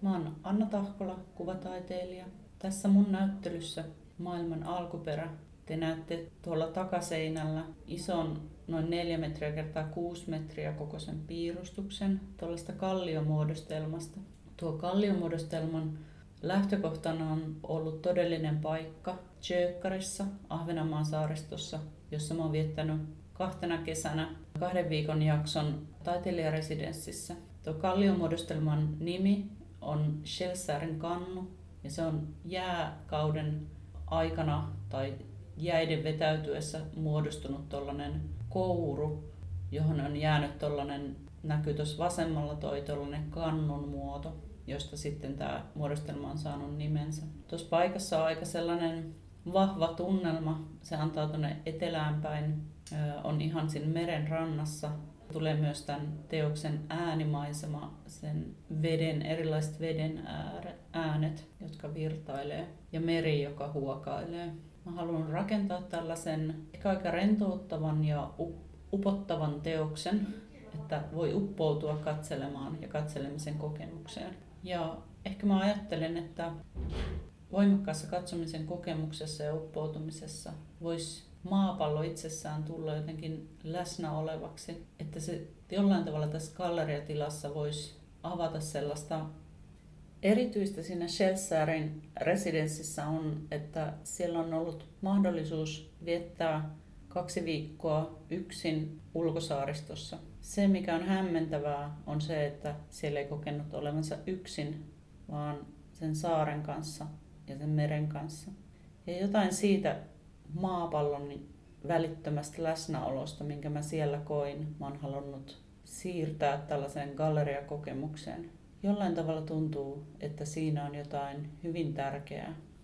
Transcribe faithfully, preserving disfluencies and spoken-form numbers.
Mä oon Anna Tahkola, kuvataiteilija. Tässä mun näyttelyssä Maailman alkuperä. Te näette tuolla takaseinällä ison noin neljä metriä kertaa kuusi metriä kokoisen piirustuksen tuollaista kalliomuodostelmasta. Tuo kalliomuodostelman lähtökohtana on ollut todellinen paikka Tjökkarissa, Ahvenanmaan saaristossa, jossa mä oon viettänyt kahtena kesänä kahden viikon jakson taiteilijaresidenssissä. Tuo kalliomuodostelman nimi on Kjellsären kannu ja se on jääkauden aikana tai jäiden vetäytyessä muodostunut tollainen kouru, johon on jäänyt tollainen, näkyy tuossa vasemmalla toi tollainen kannun muoto, josta sitten tämä muodostelma on saanut nimensä. Tuossa paikassa on aika sellainen vahva tunnelma, se antaa tuonne etelään päin, on ihan siinä meren rannassa. Tulee myös tämän teoksen äänimaisema, sen veden, erilaiset veden äänet, jotka virtailee, ja meri, joka huokailee. Mä haluan rakentaa tällaisen ehkä aika rentouttavan ja upottavan teoksen, että voi uppoutua katselemaan ja katselemisen kokemukseen. Ja ehkä mä ajattelen, että voimakkaassa katsomisen kokemuksessa ja uppoutumisessa voisi maapallo itsessään tulla jotenkin läsnä olevaksi, että se jollain tavalla tässä galleriatilassa voisi avata sellaista erityistä siinä Kjellsärin residenssissä on, että siellä on ollut mahdollisuus viettää kaksi viikkoa yksin ulkosaaristossa. Se, mikä on hämmentävää, on se, että siellä ei kokenut olevansa yksin, vaan sen saaren kanssa ja sen meren kanssa. Ja jotain siitä maapallon välittömästä läsnäolosta, minkä mä siellä koin, mä oon halunnut siirtää tällaiseen galleriakokemukseen. Jollain tavalla tuntuu, että siinä on jotain hyvin tärkeää.